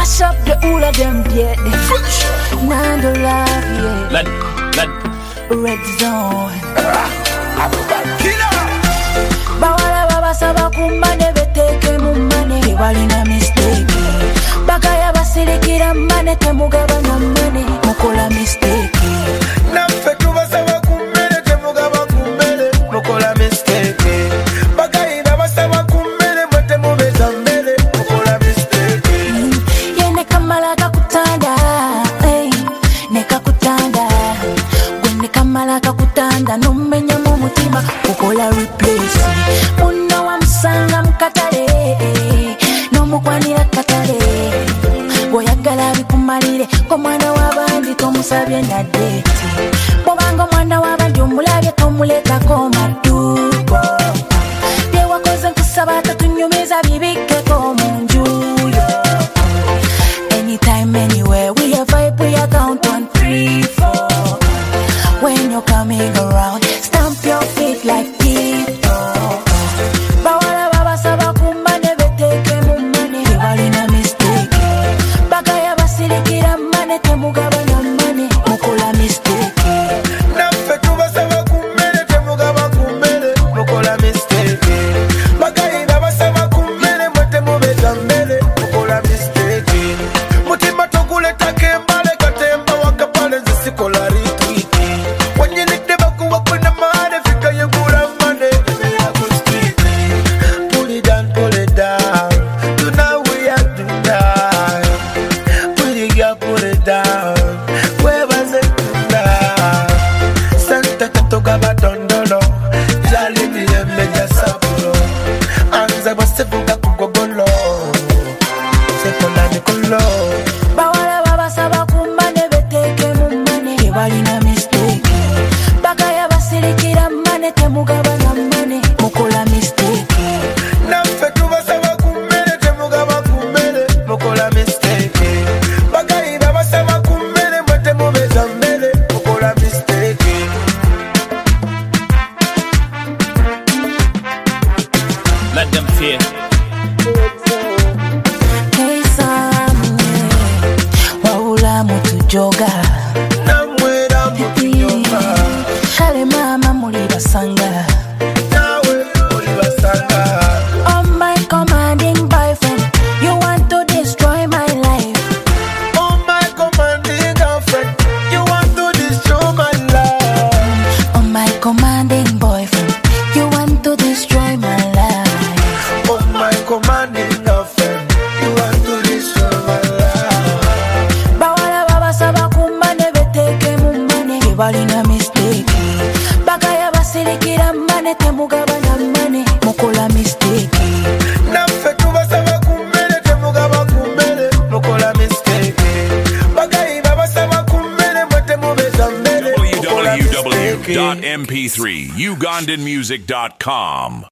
Mash up the whole of them, yeah. Nando love, yeah. Red zone. Bawala baba saba kumane beteke mumane. Walina mistake. Bagaya basilikira mane temugaba na mane. Mukola mistake. Namfe tuba saba kumene temugaba kumene. Mukola mistake. Bagaya baba saba kumene mwete mubeza mbele. Mukola mistake. Yene kamala kakutanda. Neka kutanda. Gwene kamala kakutanda. Numenya mumutima. Mukola replace. Muno wa msanga mkatale. Nomukwanira katale. Boyagala bikumalire. Komwana wabandi tomusabye na date. Bobanga mwana wabandi omulabye tomuletako madugo. Bye wakoze nkusaba tatunyumiza bibikeko munjuyo. Anytime, anywhere, we a vibe, we a count 1, 3, 4. When you're coming around, stamp your feet like people. Bawala baba saba kumane beteke mumane. Walina mistake. Bagaya basilikira mane temugaba na mane. Mukola mistake. Namfe tuba saba kumene temugaba kumene. Mukola mistake. Bagaya baba saba kumene mwete mubeza mbele. Mukola mistake. Mutima toguleta kembale katemba wakapale zisikola retweet. When you lick the back up in the mud, if you can you go down Monday, baby I go street. Pull it down, you know we are tonight. Put it down, pull it down. Where was it tonight? Santa Katogaba Dondolo, Jali Meja Sapuro, Anza Basefuka Kugolo, Sekola Nicolo. Bawala baba saba kumane beteke mumane. Walina mistake. Bagaya basilikira mane temugaba na mane. Mukola mistake. Namfe tuba saba kumene temugaba kumene. Mukola mistake. Bagaya baba saba kumene mwete mubeza mbele. Mukola mistake. Let them fear. Hey samye. Waula mutujoga. Namwera mutunyoma. Kale mama muli basanga. Nawe oli basanga. Oh my commanding boyfriend, you want to destroy my life. Oh my commanding girlfriend, you want to destroy my life. Oh my commanding boyfriend, you want to destroy my life. Oh my commanding girlfriend, you want to destroy my life. Bawala baba saba kumane beteke mumane. Walina mistake. Bagaya basilikira mane temugaba na mane. Mukola mistake. Namfe tuba saba kumene temugaba kumene. Mukola mistake. Bagaya baba saba kumene mwete mubeza mbele. Mukola mistake. www.mp3ugandanmusic.com